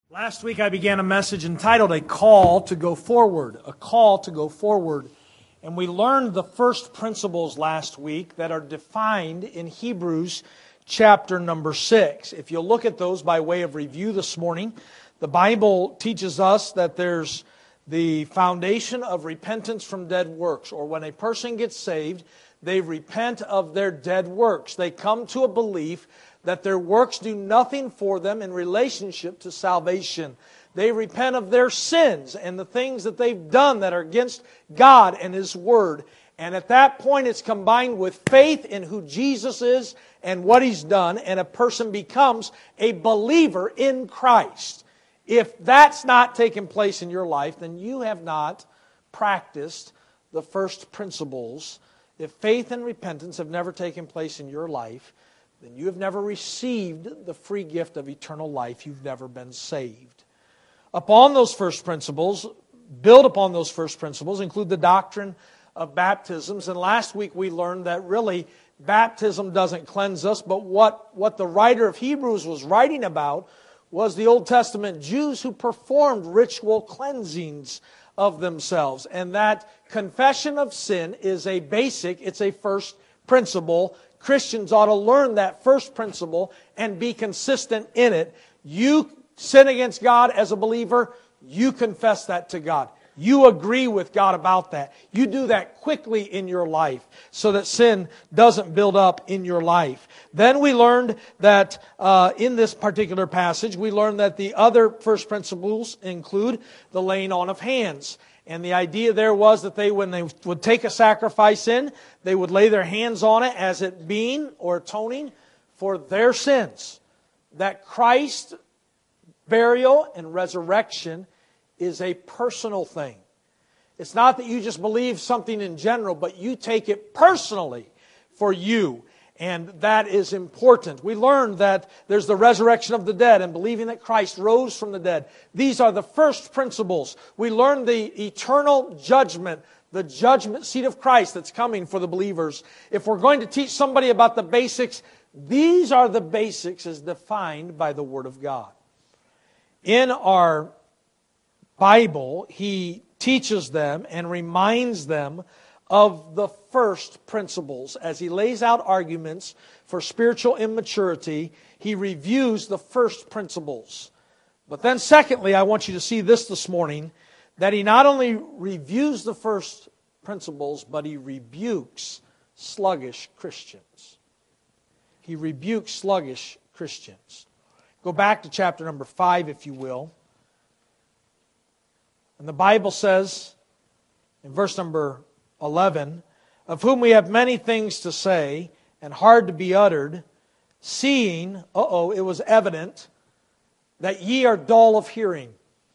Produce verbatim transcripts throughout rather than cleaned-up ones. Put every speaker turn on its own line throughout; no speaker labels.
Last week I began a message entitled A Call to Go Forward, a call to go forward. And we learned the first principles last week that are defined in Hebrews chapter number six. If you'll look at those by way of review this morning, the Bible teaches us that there's the foundation of repentance from dead works, or when a person gets saved, they repent of their dead works. They come to a belief that their works do nothing for them in relationship to salvation. They repent of their sins and the things that they've done that are against God and His Word. And at that point it's combined with faith in who Jesus is and what He's done, and a person becomes a believer in Christ. If that's not taken place in your life, then you have not practiced the first principles. If faith and repentance have never taken place in your life, then you have never received the free gift of eternal life. You've never been saved. Upon those first principles, build upon those first principles, include the doctrine of baptisms. And last week we learned that really baptism doesn't cleanse us, but what, what the writer of Hebrews was writing about was the Old Testament Jews who performed ritual cleansings of themselves. And that confession of sin is a basic, it's a first principle. Christians ought to learn that first principle and be consistent in it. You sin against God as a believer, you confess that to God. You agree with God about that. You do that quickly in your life so that sin doesn't build up in your life. Then we learned that uh, in this particular passage, we learned that the other first principles include the laying on of hands. And the idea there was that they, when they would take a sacrifice in, they would lay their hands on it as it being or atoning for their sins. That Christ's burial and resurrection is a personal thing. It's not that you just believe something in general, but you take it personally for you. And that is important. We learned that there's the resurrection of the dead and believing that Christ rose from the dead. These are the first principles. We learned the eternal judgment, the judgment seat of Christ that's coming for the believers. If we're going to teach somebody about the basics, these are the basics as defined by the Word of God. In our Bible, he teaches them and reminds them of the first principles. As he lays out arguments for spiritual immaturity, he reviews the first principles. But then secondly, I want you to see this this morning, that he not only reviews the first principles, but he rebukes sluggish Christians. He rebukes sluggish Christians. Go back to chapter number five, if you will. And the Bible says, in verse number eleven, of whom we have many things to say and hard to be uttered, seeing, uh-oh, it was evident, that ye are dull of hearing.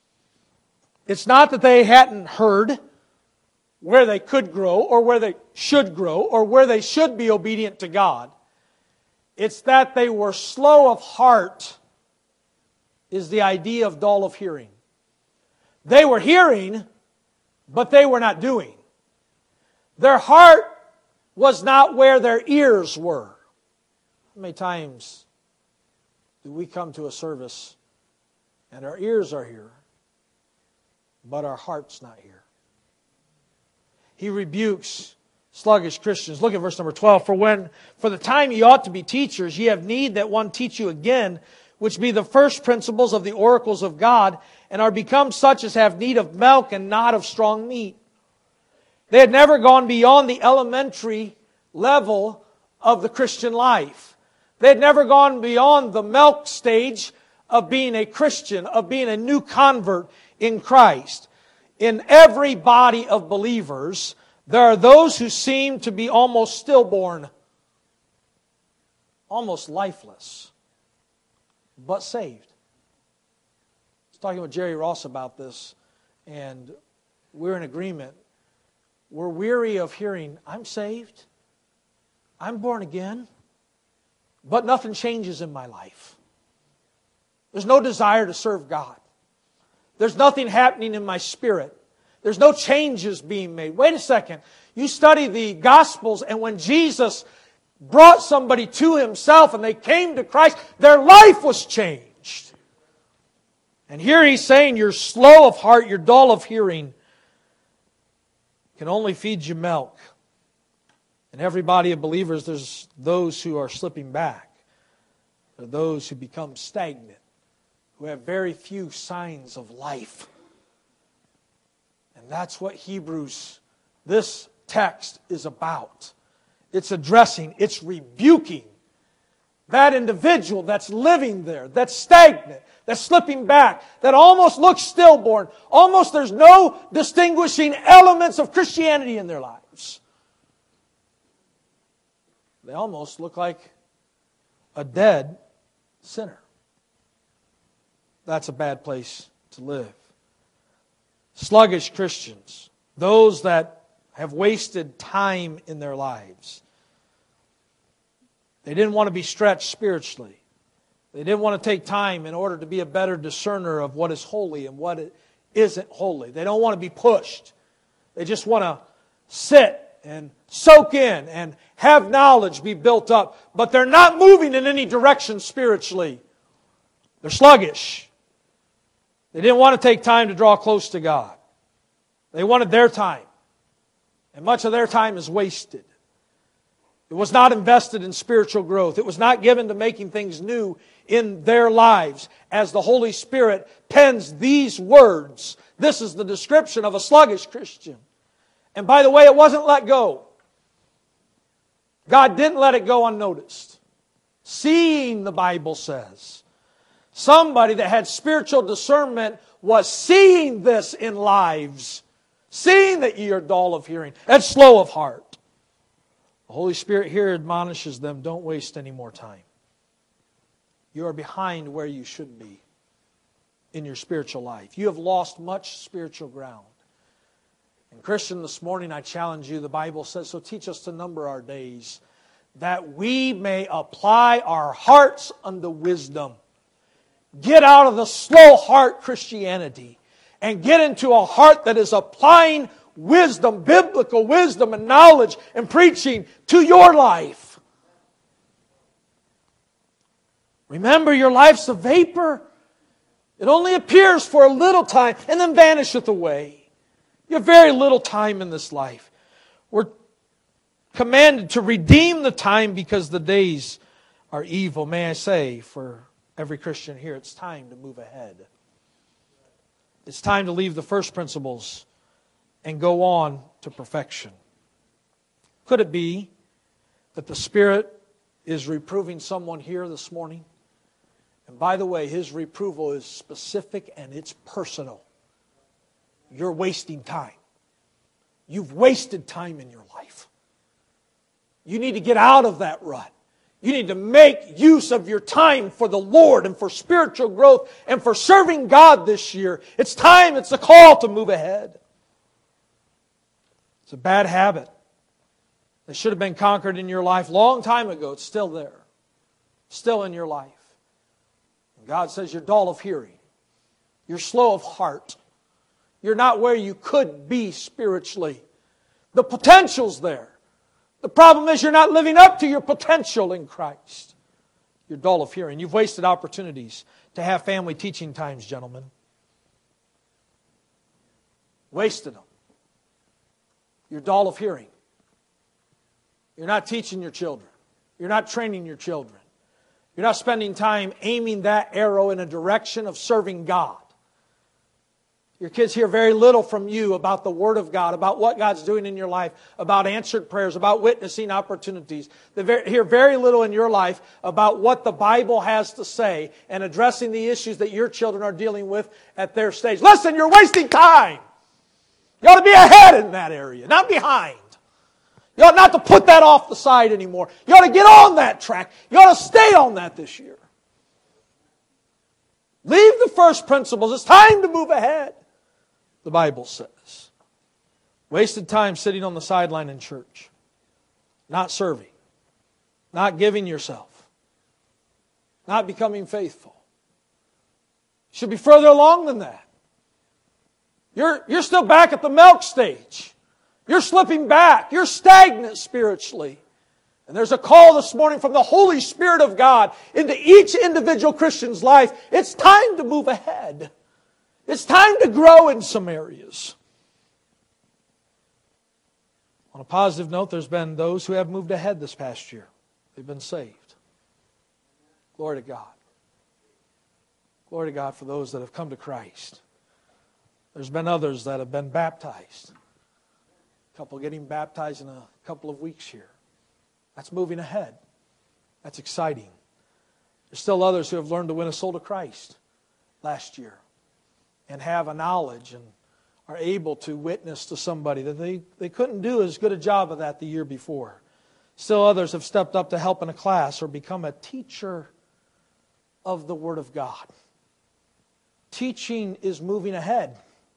It's not that they hadn't heard where they could grow or where they should grow or where they should be obedient to God. It's that they were slow of heart is the idea of dull of hearing. They were hearing, but they were not doing. Their heart was not where their ears were. How many times do we come to a service and our ears are here, but our heart's not here? He rebukes sluggish Christians. Look at verse number twelve. For when, for the time ye ought to be teachers, ye have need that one teach you again, which be the first principles of the oracles of God, and are become such as have need of milk and not of strong meat. They had never gone beyond the elementary level of the Christian life. They had never gone beyond the milk stage of being a Christian, of being a new convert in Christ. In every body of believers, there are those who seem to be almost stillborn, almost lifeless, but saved. I was talking with Jerry Ross about this, and we're in agreement. We're weary of hearing, I'm saved, I'm born again, but nothing changes in my life. There's no desire to serve God. There's nothing happening in my spirit. There's no changes being made. Wait a second. You study the Gospels, and when Jesus brought somebody to Himself and they came to Christ, their life was changed. And here he's saying you're slow of heart, you're dull of hearing, can only feed you milk. In every body of believers, there's those who are slipping back. There are those who become stagnant, who have very few signs of life. And that's what Hebrews, this text is about. It's addressing, it's rebuking that individual that's living there, that's stagnant, that's slipping back, that almost looks stillborn. Almost there's no distinguishing elements of Christianity in their lives. They almost look like a dead sinner. That's a bad place to live. Sluggish Christians, those that have wasted time in their lives. They didn't want to be stretched spiritually. They didn't want to take time in order to be a better discerner of what is holy and what isn't holy. They don't want to be pushed. They just want to sit and soak in and have knowledge be built up. But they're not moving in any direction spiritually. They're sluggish. They didn't want to take time to draw close to God. They wanted their time. And much of their time is wasted. It was not invested in spiritual growth. It was not given to making things new in their lives. As the Holy Spirit pens these words, this is the description of a sluggish Christian. And by the way, it wasn't let go. God didn't let it go unnoticed. Seeing, the Bible says. Somebody that had spiritual discernment was seeing this in lives. Seeing that ye are dull of hearing and slow of heart. The Holy Spirit here admonishes them, don't waste any more time. You are behind where you should be in your spiritual life. You have lost much spiritual ground. And Christian, this morning I challenge you, the Bible says, so teach us to number our days, that we may apply our hearts unto wisdom. Get out of the slow heart Christianity and get into a heart that is applying wisdom, biblical wisdom and knowledge and preaching to your life. Remember, your life's a vapor. It only appears for a little time and then vanisheth away. You have very little time in this life. We're commanded to redeem the time because the days are evil. May I say, for every Christian here, it's time to move ahead. It's time to leave the first principles and go on to perfection. Could it be that the Spirit is reproving someone here this morning? And by the way, His reproval is specific and it's personal. You're wasting time. You've wasted time in your life. You need to get out of that rut. You need to make use of your time for the Lord and for spiritual growth and for serving God this year. It's time, it's a call to move ahead. It's a bad habit that should have been conquered in your life long time ago. It's still there. Still in your life. And God says you're dull of hearing. You're slow of heart. You're not where you could be spiritually. The potential's there. The problem is you're not living up to your potential in Christ. You're dull of hearing. You've wasted opportunities to have family teaching times, gentlemen. Wasted them. You're dull of hearing. You're not teaching your children. You're not training your children. You're not spending time aiming that arrow in a direction of serving God. Your kids hear very little from you about the Word of God, about what God's doing in your life, about answered prayers, about witnessing opportunities. They hear very little in your life about what the Bible has to say and addressing the issues that your children are dealing with at their stage. Listen, you're wasting time. You ought to be ahead in that area, not behind. You ought not to put that off the side anymore. You ought to get on that track. You ought to stay on that this year. Leave the first principles. It's time to move ahead, the Bible says. Wasted time sitting on the sideline in church. Not serving. Not giving yourself. Not becoming faithful. You should be further along than that. You're, you're still back at the milk stage. You're slipping back. You're stagnant spiritually. And there's a call this morning from the Holy Spirit of God into each individual Christian's life. It's time to move ahead. It's time to grow in some areas. On a positive note, there's been those who have moved ahead this past year. They've been saved. Glory to God. Glory to God for those that have come to Christ. There's been others that have been baptized. A couple getting baptized in a couple of weeks here. That's moving ahead. That's exciting. There's still others who have learned to win a soul to Christ last year and have a knowledge and are able to witness to somebody that they, they couldn't do as good a job of that the year before. Still others have stepped up to help in a class or become a teacher of the Word of God. Teaching is moving ahead.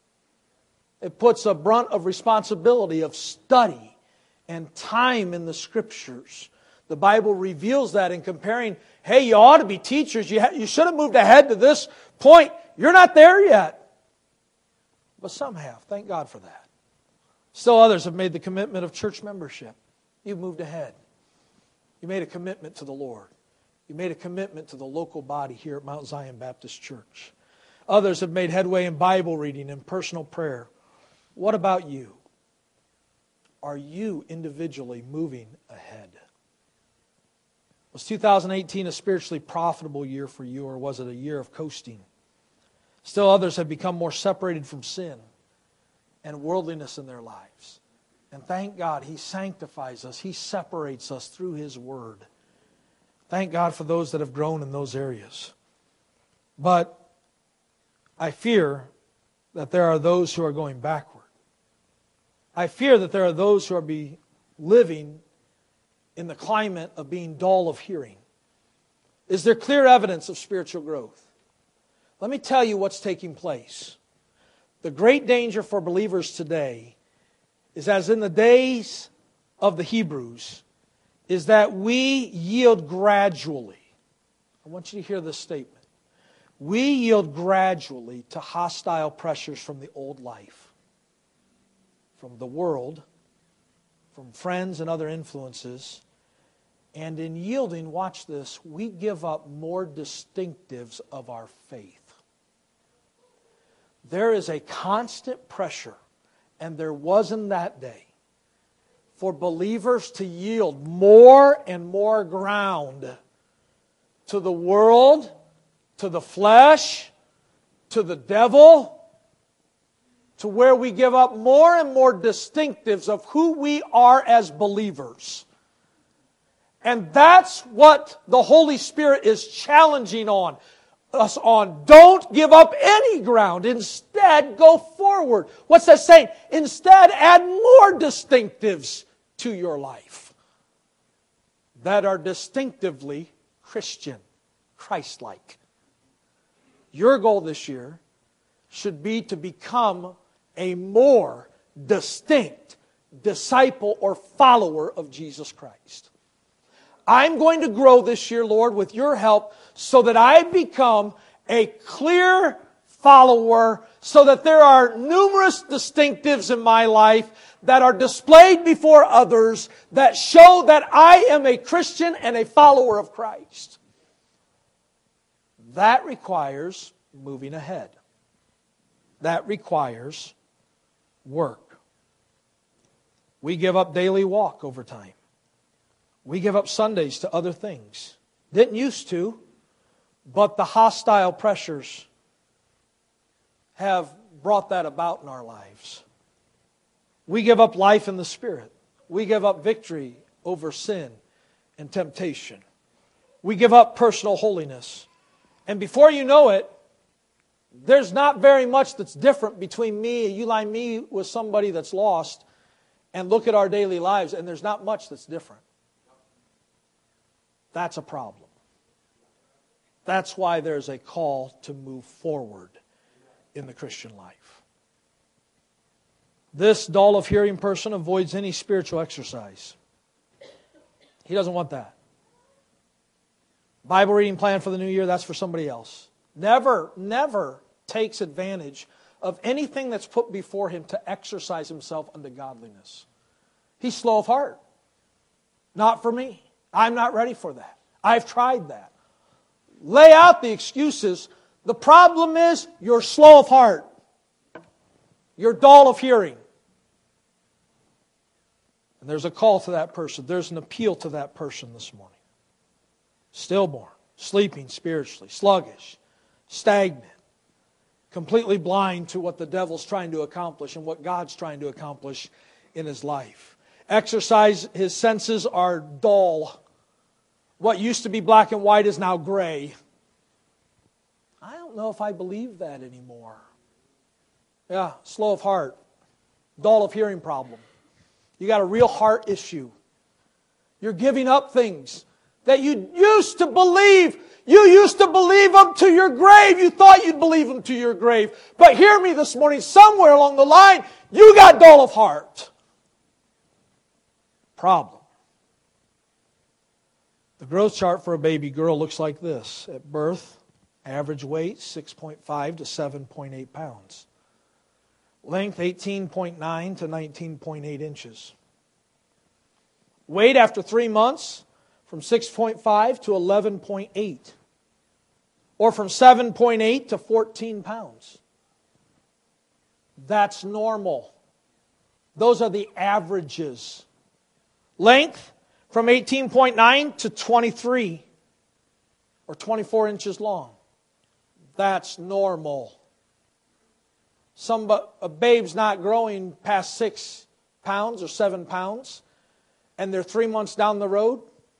It puts a brunt of responsibility of study and time in the Scriptures. The Bible reveals that in comparing, hey, you ought to be teachers. You, ha- you should have moved ahead to this point. You're not there yet. But some have. Thank God for that. Still others have made the commitment of church membership. You've moved ahead. You made a commitment to the Lord. You made a commitment to the local body here at Mount Zion Baptist Church. Others have made headway in Bible reading and personal prayer. What about you? Are you individually moving ahead? Was two thousand eighteen a spiritually profitable year for you, or was it a year of coasting? Still others have become more separated from sin and worldliness in their lives. And thank God He sanctifies us. He separates us through His Word. Thank God for those that have grown in those areas. But I fear that there are those who are going backward. I fear that there are those who are be living in the climate of being dull of hearing. Is there clear evidence of spiritual growth? Let me tell you what's taking place. The great danger for believers today is, as in the days of the Hebrews, is that we yield gradually. I want you to hear this statement. We yield gradually to hostile pressures from the old life, from the world, from friends and other influences. And in yielding, watch this, we give up more distinctives of our faith. There is a constant pressure, and there was in that day, for believers to yield more and more ground to the world, to the flesh, to the devil, to where we give up more and more distinctives of who we are as believers. And that's what the Holy Spirit is challenging on us on. Don't give up any ground. Instead, go forward. What's that saying? Instead, add more distinctives to your life that are distinctively Christian, Christ-like. Your goal this year should be to become a more distinct disciple or follower of Jesus Christ. I'm going to grow this year, Lord, with your help, so that I become a clear follower, so that there are numerous distinctives in my life that are displayed before others that show that I am a Christian and a follower of Christ. That requires moving ahead. That requires work. We give up daily walk over time. We give up Sundays to other things. Didn't used to, but the hostile pressures have brought that about in our lives. We give up life in the Spirit. We give up victory over sin and temptation. We give up personal holiness. And before you know it, there's not very much that's different between me, you line me with somebody that's lost, and look at our daily lives, and there's not much that's different. That's a problem. That's why there's a call to move forward in the Christian life. This dull of hearing person avoids any spiritual exercise. He doesn't want that. Bible reading plan for the new year, that's for somebody else. Never, never takes advantage of anything that's put before him to exercise himself unto godliness. He's slow of heart. Not for me. I'm not ready for that. I've tried that. Lay out the excuses. The problem is you're slow of heart. You're dull of hearing. And there's a call to that person. There's an appeal to that person this morning. Stillborn, sleeping spiritually, sluggish, stagnant, completely blind to what the devil's trying to accomplish and what God's trying to accomplish in his life. Exercise, his senses are dull. What used to be black and white is now gray. I don't know if I believe that anymore. Yeah, slow of heart, dull of hearing problem. You got a real heart issue. You're giving up things that you used to believe. You used to believe them to your grave. You thought you'd believe them to your grave. But hear me this morning, somewhere along the line, you got dull of heart. Problem. The growth chart for a baby girl looks like this. At birth, average weight six point five to seven point eight pounds. Length eighteen point nine to nineteen point eight inches. Weight after three months from six point five to eleven point eight. Or from seven point eight to fourteen pounds. That's normal. Those are the averages. Length from eighteen point nine to twenty-three or twenty-four inches long. That's normal. Some a babe's not growing past six pounds or seven pounds, and they're three months down the road.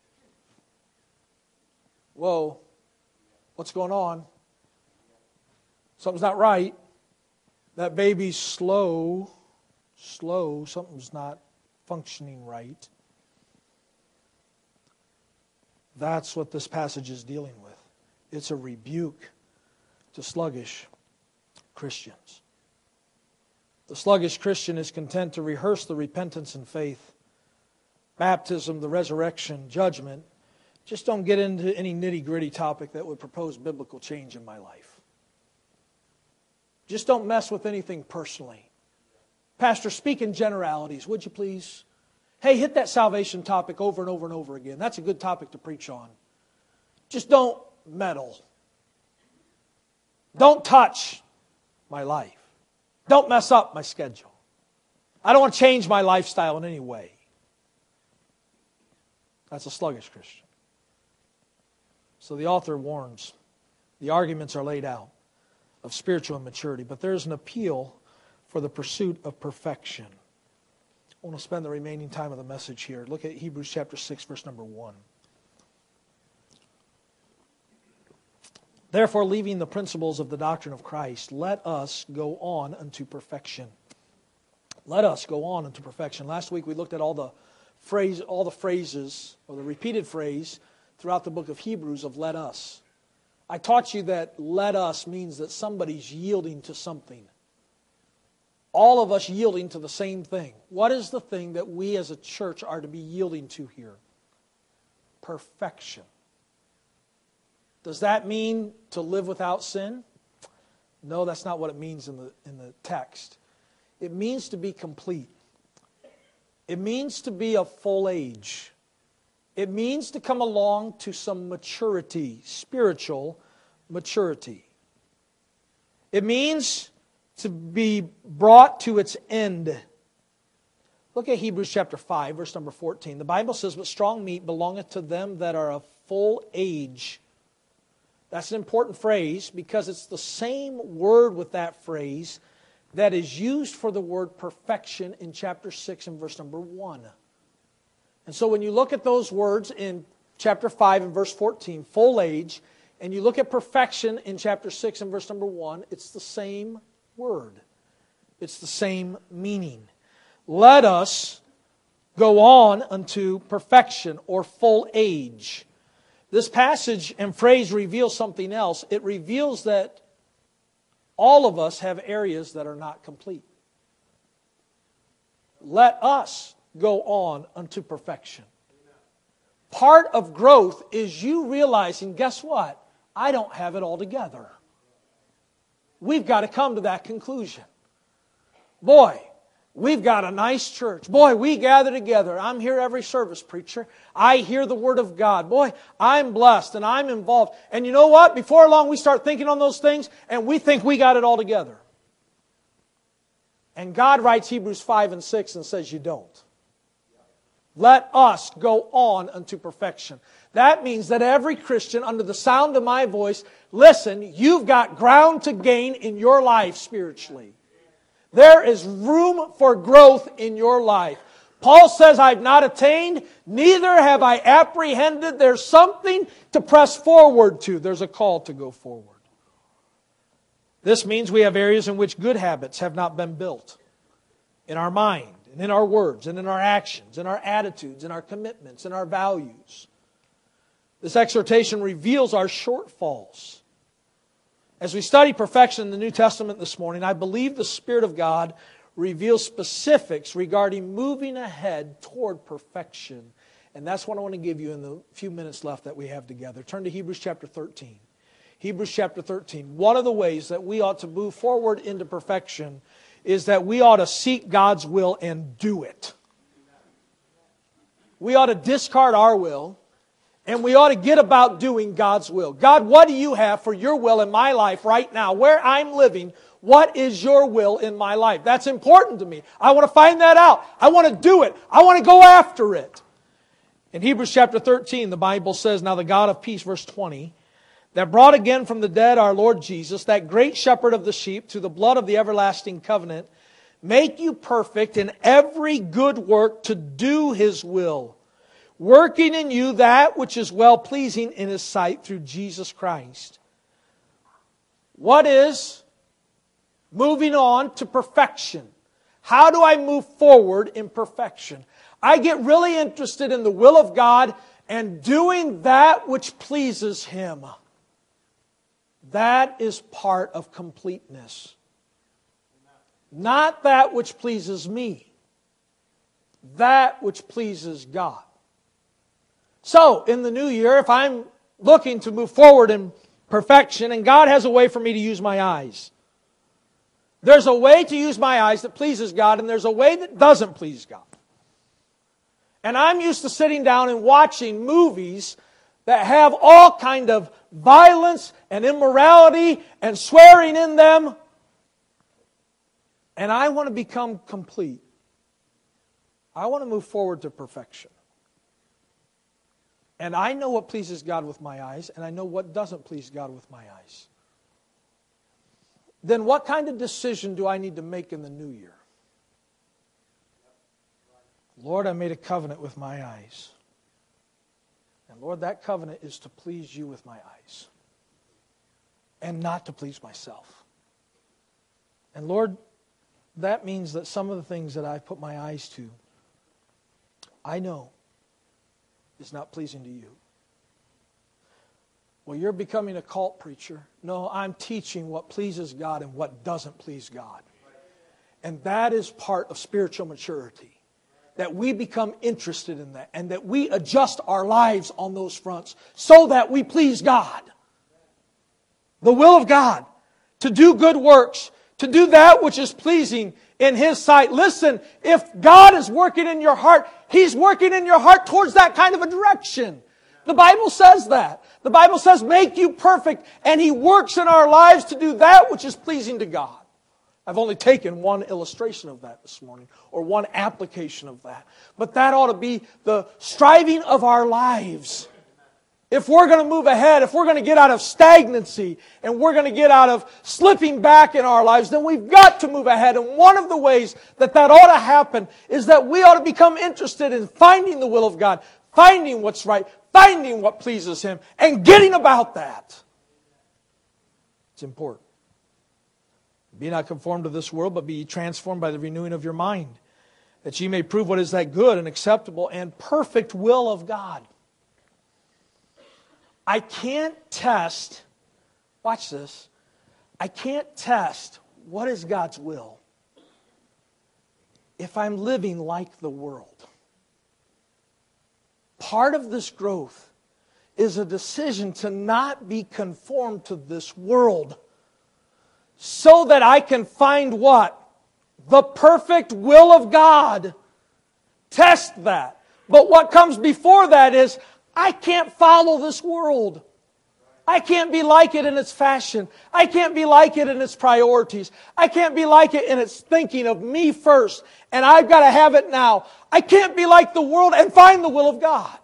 Whoa, what's going on? Something's not right. That baby's slow, slow. Something's not functioning right. That's what this passage is dealing with. It's a rebuke to sluggish Christians. The sluggish Christian is content to rehearse the repentance and faith, baptism, the resurrection, judgment. Just don't get into any nitty-gritty topic that would propose biblical change in my life. Just don't mess with anything personally. Pastor, speak in generalities, would you please? Hey, hit that salvation topic over and over and over again. That's a good topic to preach on. Just don't meddle. Don't touch my life. Don't mess up my schedule. I don't want to change my lifestyle in any way. That's a sluggish Christian. So the author warns, the arguments are laid out of spiritual immaturity, but there's an appeal for the pursuit of perfection. I want to spend the remaining time of the message here. Look at Hebrews chapter six, verse number one. Therefore, leaving the principles of the doctrine of Christ, let us go on unto perfection. Let us go on unto perfection. Last week we looked at all the phrase, all the phrases, or the repeated phrase throughout the book of Hebrews of let us. I taught you that let us means that somebody's yielding to something. All of us yielding to the same thing. What is the thing that we as a church are to be yielding to here? Perfection. Does that mean to live without sin? No, that's not what it means in the, in the text. It means to be complete. It means to be of full age. It means to come along to some maturity, spiritual maturity. It means to be brought to its end. Look at Hebrews chapter five, verse number fourteen. The Bible says, but strong meat belongeth to them that are of full age. That's an important phrase because it's the same word with that phrase that is used for the word perfection in chapter six and verse number one. And so when you look at those words in chapter five and verse fourteen, full age, and you look at perfection in chapter six and verse number one, it's the same word. It's the same meaning. Let us go on unto perfection or full age. This passage and phrase reveals something else. It reveals that all of us have areas that are not complete. Let us go on unto perfection. Part of growth is you realizing, guess what? I don't have it all together. We've got to come to that conclusion. Boy, We've got a nice church. Boy, we gather together. I'm here every service, preacher. I hear the Word of God. Boy, I'm blessed and I'm involved. And you know what? Before long, we start thinking on those things and we think we got it all together. And God writes Hebrews five and six and says you don't. Let us go on unto perfection. That means that every Christian under the sound of my voice, listen, you've got ground to gain in your life spiritually. There is room for growth in your life. Paul says, I've not attained, neither have I apprehended. There's something to press forward to. There's a call to go forward. This means we have areas in which good habits have not been built. In our mind, and in our words, and in our actions, in our attitudes, in our commitments, in our values. This exhortation reveals our shortfalls. As we study perfection in the New Testament this morning, I believe the Spirit of God reveals specifics regarding moving ahead toward perfection. And that's what I want to give you in the few minutes left that we have together. Turn to Hebrews chapter thirteen. Hebrews chapter thirteen. One of the ways that we ought to move forward into perfection is that we ought to seek God's will and do it. We ought to discard our will. And we ought to get about doing God's will. God, what do you have for your will in my life right now? Where I'm living, what is your will in my life? That's important to me. I want to find that out. I want to do it. I want to go after it. In Hebrews chapter thirteen, the Bible says, now the God of peace, verse twenty, that brought again from the dead our Lord Jesus, that great shepherd of the sheep, through the blood of the everlasting covenant, make you perfect in every good work to do His will, working in you that which is well-pleasing in His sight through Jesus Christ. What is moving on to perfection? How do I move forward in perfection? I get really interested in the will of God and doing that which pleases Him. That is part of completeness. Not that which pleases me. That which pleases God. So, in the new year, if I'm looking to move forward in perfection, and God has a way for me to use my eyes. There's a way to use my eyes that pleases God, and there's a way that doesn't please God. And I'm used to sitting down and watching movies that have all kind of violence and immorality and swearing in them. And I want to become complete. I want to move forward to perfection. And I know what pleases God with my eyes, and I know what doesn't please God with my eyes. Then what kind of decision do I need to make in the new year? Lord, I made a covenant with my eyes. And Lord, that covenant is to please you with my eyes. And not to please myself. And Lord, that means that some of the things that I've put my eyes to, I know is not pleasing to you. Well, you're becoming a cult preacher. No, I'm teaching what pleases God and what doesn't please God. And that is part of spiritual maturity. That we become interested in that and that we adjust our lives on those fronts so that we please God. The will of God. To do good works. To do that which is pleasing in His sight. Listen, if God is working in your heart, He's working in your heart towards that kind of a direction. The Bible says that. The Bible says, make you perfect. And He works in our lives to do that which is pleasing to God. I've only taken one illustration of that this morning, or one application of that. But that ought to be the striving of our lives. If we're going to move ahead, if we're going to get out of stagnancy, and we're going to get out of slipping back in our lives, then we've got to move ahead. And one of the ways that that ought to happen is that we ought to become interested in finding the will of God, finding what's right, finding what pleases Him, and getting about that. It's important. Be not conformed to this world, but be ye transformed by the renewing of your mind, that ye may prove what is that good and acceptable and perfect will of God. I can't test, watch this, I can't test what is God's will if I'm living like the world. Part of this growth is a decision to not be conformed to this world, so that I can find what? the perfect will of God. Test that. But what comes before that is, I can't follow this world. I can't be like it in its fashion. I can't be like it in its priorities. I can't be like it in its thinking of me first, and I've got to have it now. I can't be like the world and find the will of God.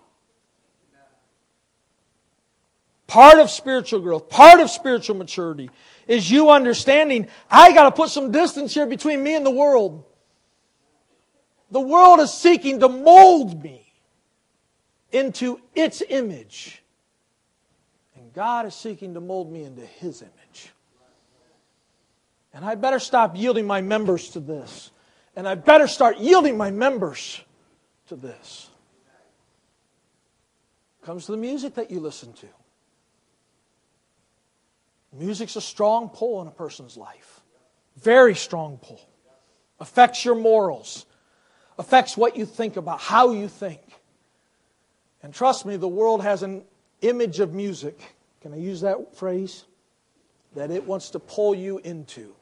Part of spiritual growth, part of spiritual maturity is you understanding, I got to put some distance here between me and the world. The world is seeking to mold me into its image. And God is seeking to mold me into His image. And I better stop yielding my members to this. And I better start yielding my members to this. Comes to the music that you listen to. Music's a strong pull in a person's life. Very strong pull. Affects your morals. Affects what you think about, how you think. And trust me, the world has an image of music, can I use that phrase? That it wants to pull you into.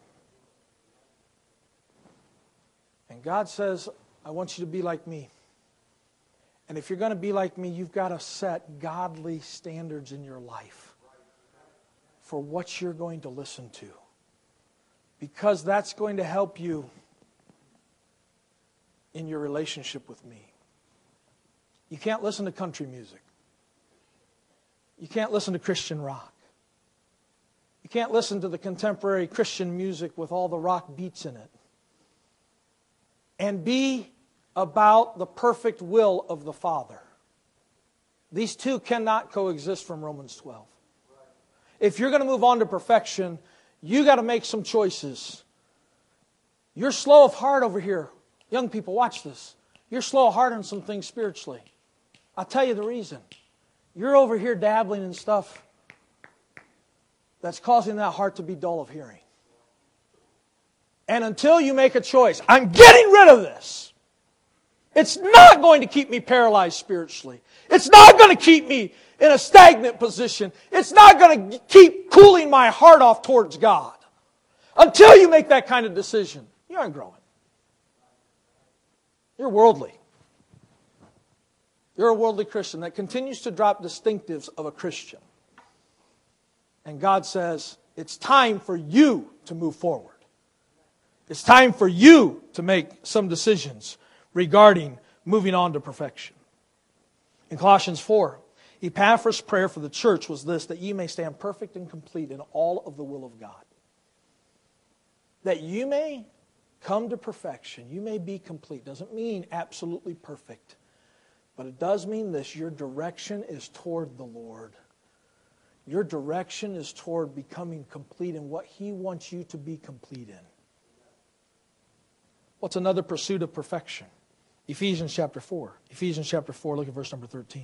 And God says, I want you to be like me. And if you're going to be like me, you've got to set godly standards in your life for what you're going to listen to. Because that's going to help you in your relationship with me. You can't listen to country music. You can't listen to Christian rock. You can't listen to the contemporary Christian music with all the rock beats in it. And be about the perfect will of the Father. These two cannot coexist from Romans twelve. If you're going to move on to perfection, you got to make some choices. You're slow of heart over here. Young people, watch this. You're slow of heart on some things spiritually. I'll tell you the reason. You're over here dabbling in stuff that's causing that heart to be dull of hearing. And until you make a choice, I'm getting rid of this. It's not going to keep me paralyzed spiritually. It's not going to keep me in a stagnant position. It's not going to keep cooling my heart off towards God. Until you make that kind of decision, you aren't growing. You're worldly. You're a worldly Christian that continues to drop distinctives of a Christian. And God says, it's time for you to move forward. It's time for you to make some decisions regarding moving on to perfection. In Colossians four, Epaphras' prayer for the church was this, that ye may stand perfect and complete in all of the will of God. That you may come to perfection. You may be complete. Doesn't mean absolutely perfect. But it does mean this, your direction is toward the Lord. Your direction is toward becoming complete in what He wants you to be complete in. What's another pursuit of perfection? Ephesians chapter four. Ephesians chapter four, look at verse number thirteen.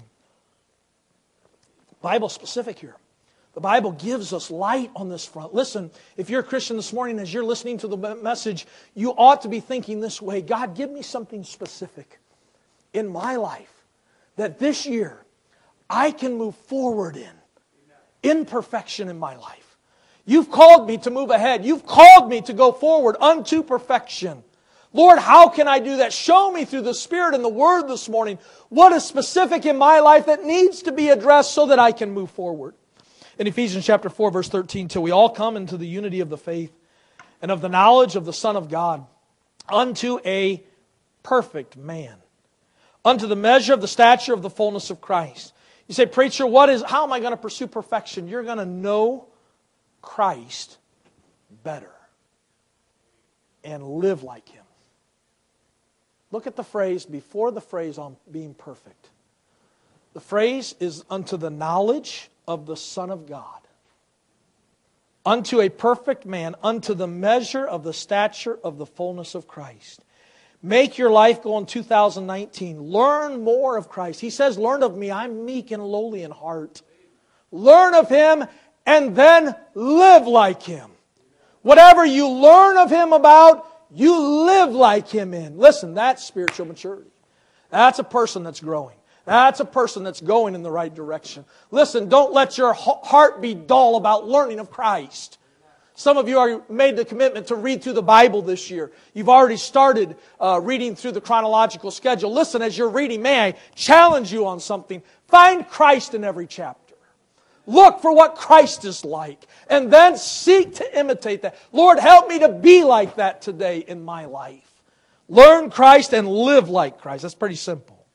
Bible specific here. The Bible gives us light on this front. Listen, if you're a Christian this morning, as you're listening to the message, you ought to be thinking this way, God, give me something specific in my life that this year I can move forward in, in perfection in my life. You've called me to move ahead. You've called me to go forward unto perfection. Lord, how can I do that? Show me through the Spirit and the Word this morning what is specific in my life that needs to be addressed so that I can move forward. In Ephesians chapter four, verse thirteen, till we all come into the unity of the faith and of the knowledge of the Son of God, unto a perfect man, unto the measure of the stature of the fullness of Christ. You say, preacher, what is, how am I going to pursue perfection? You're going to know Christ better and live like Him. Look at the phrase before the phrase on being perfect. The phrase is unto the knowledge of the Son of God. Unto a perfect man, unto the measure of the stature of the fullness of Christ. Make your life go in two thousand nineteen. Learn more of Christ. He says, learn of me. I'm meek and lowly in heart. Learn of Him and then live like Him. Whatever you learn of Him about, you live like Him in. Listen, that's spiritual maturity. That's a person that's growing. That's a person that's going in the right direction. Listen, don't let your heart be dull about learning of Christ. Some of you are made the commitment to read through the Bible this year. You've already started uh, reading through the chronological schedule. Listen, as you're reading, may I challenge you on something. Find Christ in every chapter. Look for what Christ is like. And then seek to imitate that. Lord, help me to be like that today in my life. Learn Christ and live like Christ. That's pretty simple.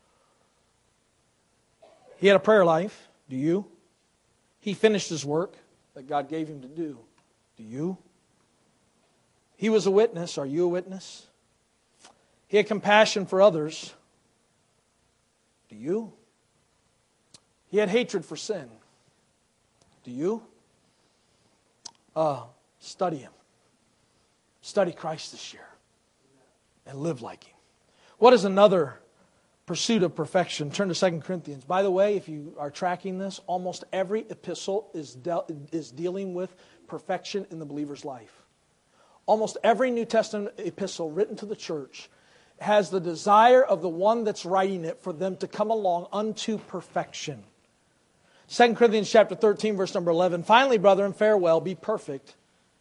He had a prayer life. Do you? He finished his work that God gave him to do. Do you? He was a witness. Are you a witness? He had compassion for others. Do you? He had hatred for sin. Do you? Uh, study Him. Study Christ this year. And live like Him. What is another pursuit of perfection? Turn to Second Corinthians. By the way, if you are tracking this, almost every epistle is, de- is dealing with perfection in the believer's life. Almost every New Testament epistle written to the church has the desire of the one that's writing it for them to come along unto perfection. Second Corinthians chapter thirteen, verse number eleven. Finally, brethren, farewell, be perfect.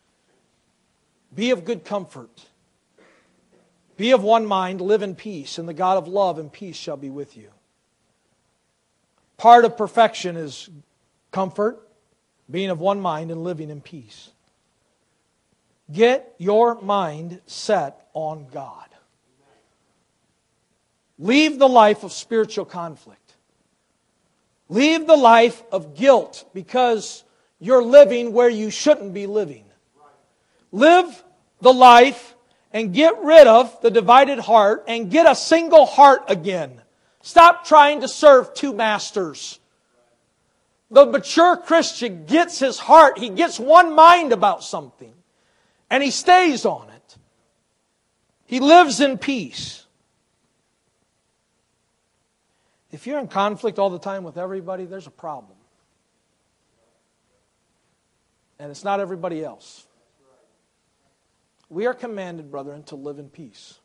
Be of good comfort. Be of one mind, live in peace, and the God of love and peace shall be with you. Part of perfection is comfort, being of one mind, and living in peace. Get your mind set on God. Leave the life of spiritual conflict. Leave the life of guilt because you're living where you shouldn't be living. Live the life and get rid of the divided heart and get a single heart again. Stop trying to serve two masters. The mature Christian gets his heart, he gets one mind about something, and he stays on it. He lives in peace. If you're in conflict all the time with everybody, there's a problem. And it's not everybody else. We are commanded, brethren, to live in peace.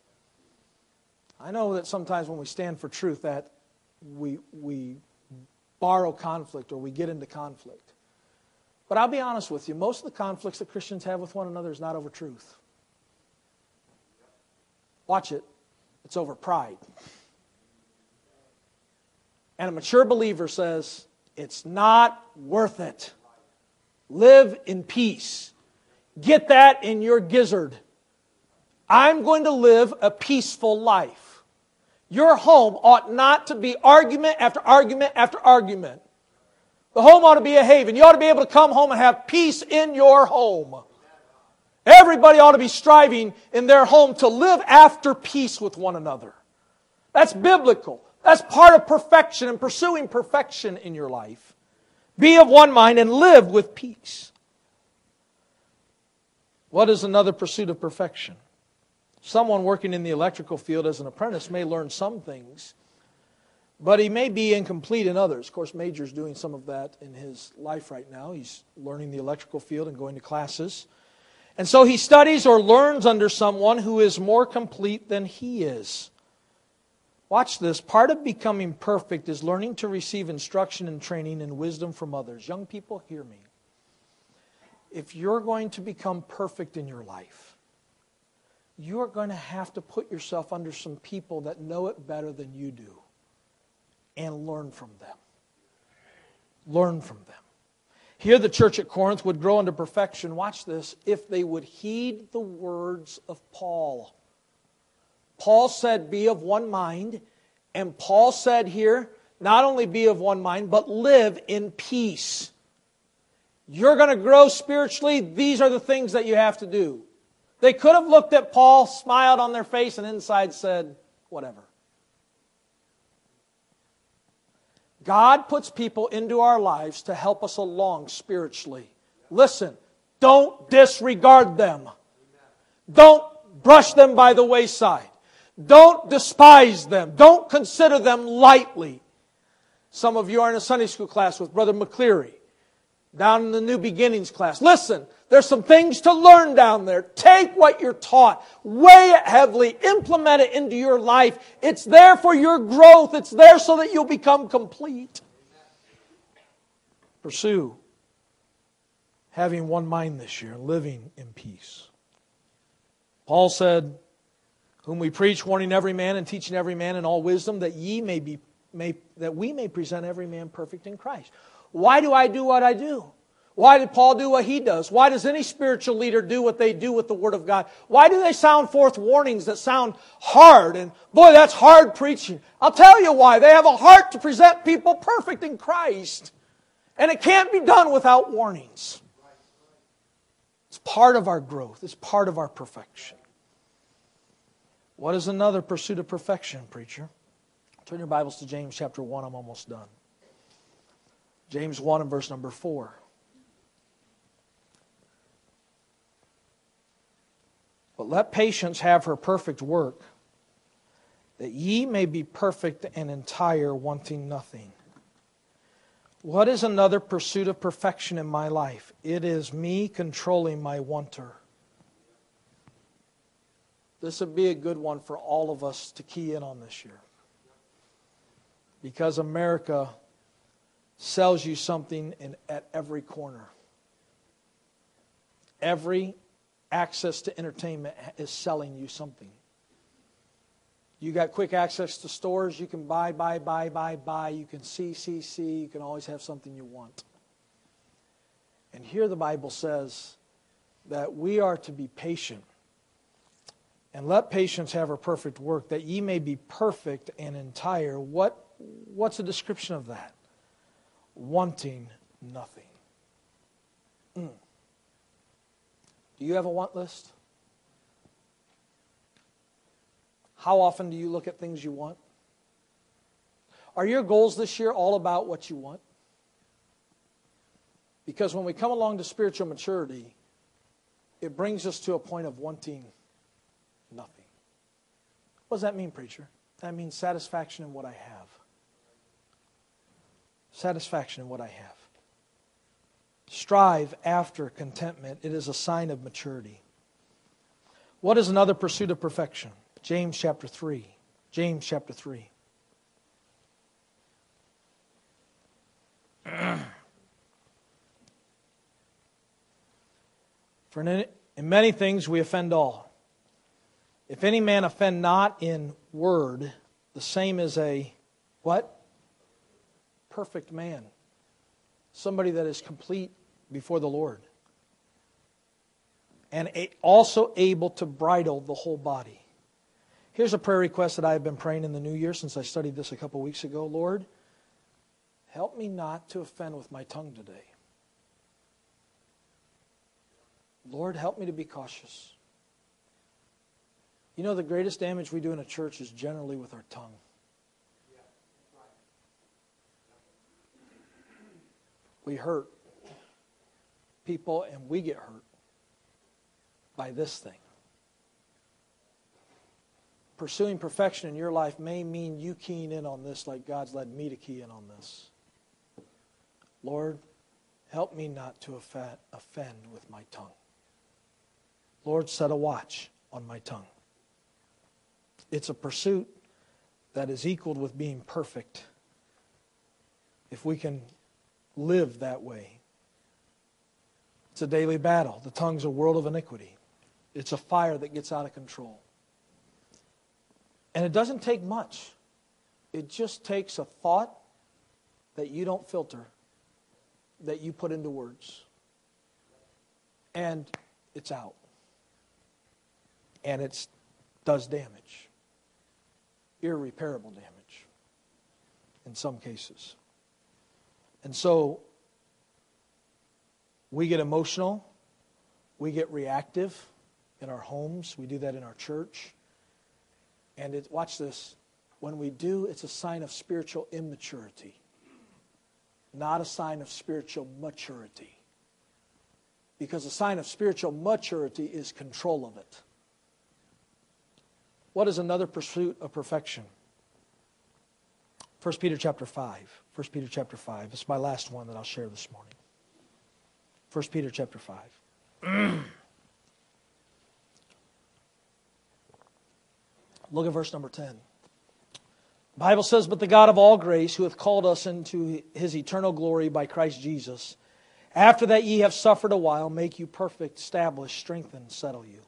I know that sometimes when we stand for truth that we, we borrow conflict or we get into conflict. But I'll be honest with you, most of the conflicts that Christians have with one another is not over truth. Watch it. It's over pride. And a mature believer says, it's not worth it. Live in peace. Get that in your gizzard. I'm going to live a peaceful life. Your home ought not to be argument after argument after argument. The home ought to be a haven. You ought to be able to come home and have peace in your home. Everybody ought to be striving in their home to live after peace with one another. That's biblical. That's part of perfection and pursuing perfection in your life. Be of one mind and live with peace. What is another pursuit of perfection? Someone working in the electrical field as an apprentice may learn some things, but he may be incomplete in others. Of course, Major's doing some of that in his life right now. He's learning the electrical field and going to classes. And so he studies or learns under someone who is more complete than he is. Watch this. Part of becoming perfect is learning to receive instruction and training and wisdom from others. Young people, hear me. If you're going to become perfect in your life, you're going to have to put yourself under some people that know it better than you do and learn from them. Learn from them. Here the church at Corinth would grow into perfection, watch this, if they would heed the words of Paul. Paul said, be of one mind. And Paul said here, not only be of one mind, but live in peace. You're going to grow spiritually. These are the things that you have to do. They could have looked at Paul, smiled on their face, and inside said, whatever. God puts people into our lives to help us along spiritually. Listen, don't disregard them. Don't brush them by the wayside. Don't despise them. Don't consider them lightly. Some of you are in a Sunday school class with Brother McCleary, down in the New Beginnings class. Listen, there's some things to learn down there. Take what you're taught, weigh it heavily, implement it into your life. It's there for your growth. It's there so that you'll become complete. Pursue having one mind this year, living in peace. Paul said, whom we preach, warning every man and teaching every man in all wisdom, that ye may be may that we may present every man perfect in Christ. Why do I do what I do? Why did Paul do what he does? Why does any spiritual leader do what they do with the Word of God? Why do they sound forth warnings that sound hard? And boy, that's hard preaching. I'll tell you why. They have a heart to present people perfect in Christ. And it can't be done without warnings. It's part of our growth. It's part of our perfection. What is another pursuit of perfection, preacher? Turn your Bibles to James chapter one. I'm almost done. James one and verse number four. But let patience have her perfect work, that ye may be perfect and entire, wanting nothing. What is another pursuit of perfection in my life? It is me controlling my wanter. This would be a good one for all of us to key in on this year. Because America sells you something in, at every corner. Every access to entertainment is selling you something. You got quick access to stores. You can buy, buy, buy, buy, buy. You can see, see, see. You can always have something you want. And here the Bible says that we are to be patient. And let patience have her perfect work, that ye may be perfect and entire. What, what's a description of that? Wanting nothing. Mm. Do you have a want list? How often do you look at things you want? Are your goals this year all about what you want? Because when we come along to spiritual maturity, it brings us to a point of wanting nothing. What does that mean, preacher? That means satisfaction in what I have. Satisfaction in what I have. Strive after contentment. It is a sign of maturity. What is another pursuit of perfection? James chapter three. James chapter three. For in, in many things we offend all. If any man offend not in word, the same is a, what? Perfect man. Somebody that is complete before the Lord. And a, also able to bridle the whole body. Here's a prayer request that I have been praying in the new year since I studied this a couple weeks ago. Lord, help me not to offend with my tongue today. Lord, help me to be cautious. You know, the greatest damage we do in a church is generally with our tongue. We hurt people and we get hurt by this thing. Pursuing perfection in your life may mean you keying in on this like God's led me to key in on this. Lord, help me not to offend with my tongue. Lord, set a watch on my tongue. It's a pursuit that is equaled with being perfect if we can live that way. It's a daily battle. The tongue's a world of iniquity. It's a fire that gets out of control. And it doesn't take much. It just takes a thought that you don't filter, that you put into words. And it's out. And it does damage. Irreparable damage in some cases. And so we get emotional. We get reactive in our homes. We do that in our church. And it, watch this. When we do, it's a sign of spiritual immaturity, not a sign of spiritual maturity. Because a sign of spiritual maturity is control of it. What is another pursuit of perfection? First Peter chapter five. First Peter chapter five. It's my last one that I'll share this morning. First Peter chapter five. Look at verse number ten. The Bible says, but the God of all grace, who hath called us into his eternal glory by Christ Jesus, After that ye have suffered a while, make you perfect, establish, strengthen, settle you.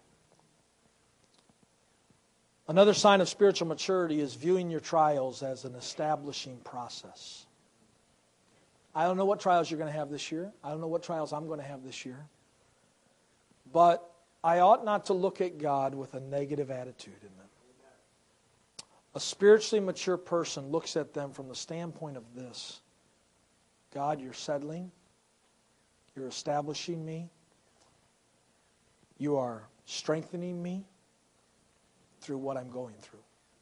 Another sign of spiritual maturity is viewing your trials as an establishing process. I don't know what trials you're going to have this year. I don't know what trials I'm going to have this year. But I ought not to look at God with a negative attitude in them. A spiritually mature person looks at them from the standpoint of this. God, you're settling. You're establishing me. You are strengthening me through what I'm going through.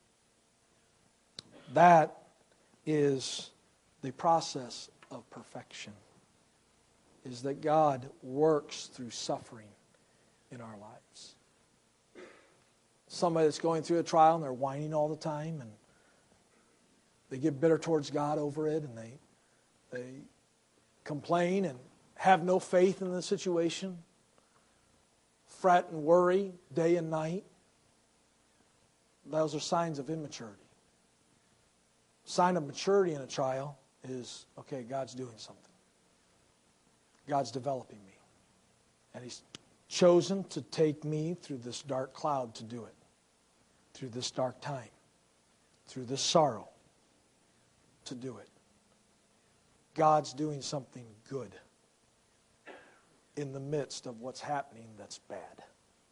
That is the process of perfection, is that God works through suffering in our lives. Somebody that's going through a trial and they're whining all the time and they get bitter towards God over it and they they complain and have no faith in the situation, fret and worry day and night. Those are signs of immaturity. Sign of maturity in a trial is, okay, God's doing something. God's developing me. And He's chosen to take me through this dark cloud to do it. Through this dark time. Through this sorrow to do it. God's doing something good in the midst of what's happening that's bad.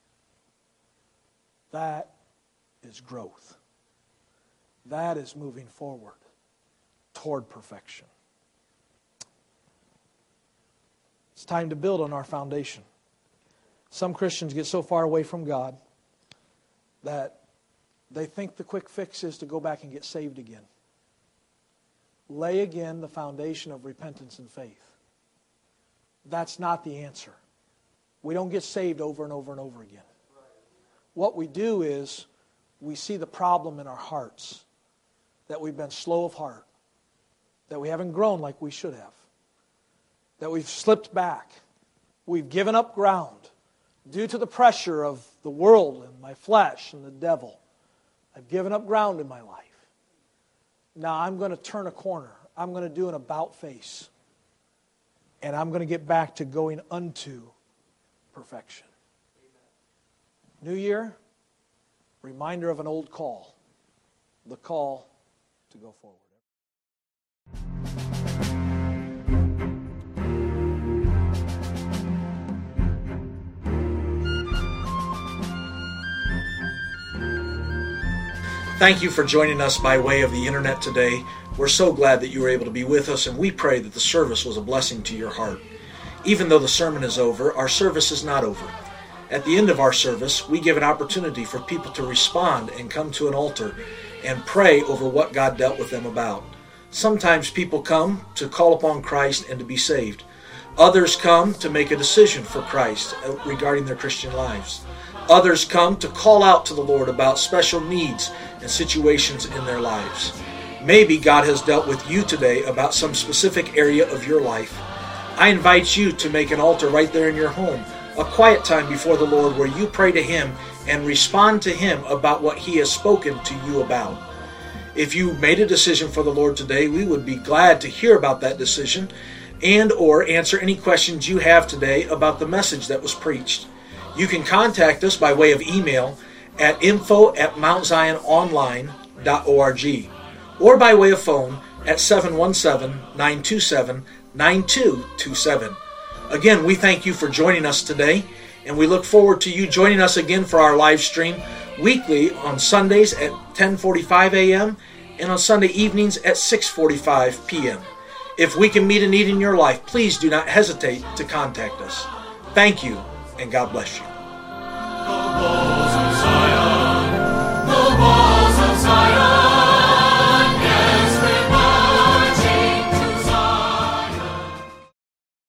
That is growth. That is moving forward toward perfection. It's time to build on our foundation. Some Christians get so far away from God that they think the quick fix is to go back and get saved again. Lay again the foundation of repentance and faith. That's not the answer. We don't get saved over and over and over again. What we do is we see the problem in our hearts, that we've been slow of heart, that we haven't grown like we should have, that we've slipped back, we've given up ground due to the pressure of the world and my flesh and the devil. I've given up ground in my life. Now I'm going to turn a corner. I'm going to do an about face. And I'm going to get back to going unto perfection. New year, reminder of an old call. The call to go forward.
Thank you for joining us by way of the internet today. We're so glad that you were able to be with us, and we pray that the service was a blessing to your heart. Even though the sermon is over, our service is not over. At the end of our service, we give an opportunity for people to respond and come to an altar and pray over what God dealt with them about. Sometimes people come to call upon Christ and to be saved. Others come to make a decision for Christ regarding their Christian lives. Others come to call out to the Lord about special needs and situations in their lives. Maybe God has dealt with you today about some specific area of your life. I invite you to make an altar right there in your home, a quiet time before the Lord where you pray to Him and respond to Him about what He has spoken to you about. If you made a decision for the Lord today, we would be glad to hear about that decision and or answer any questions you have today about the message that was preached. You can contact us by way of email at info at mount zion online dot org or by way of phone at seven one seven, nine two seven, nine two two seven. Again, we thank you for joining us today, and we look forward to you joining us again for our live stream weekly on Sundays at ten forty-five a.m. and on Sunday evenings at six forty-five p.m. If we can meet a need in your life, please do not hesitate to contact us. Thank you, and God bless you.